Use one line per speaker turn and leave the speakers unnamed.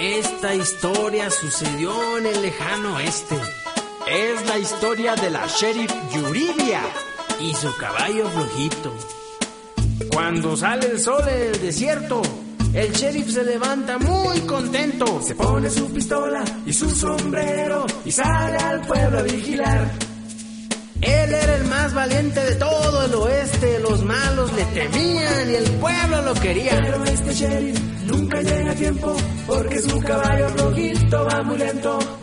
Esta historia sucedió en el lejano oeste. Es la historia de la sheriff Yuridia y su caballo flojito. Cuando sale el sol en el desierto, el sheriff se levanta muy contento.
Se pone su pistola y su sombrero y sale al pueblo a vigilar.
Él era el más valiente de todo el oeste. Los malos le temían y el pueblo lo quería.
Pero este sheriff nunca llega a tiempo porque su caballo flojito va muy lento.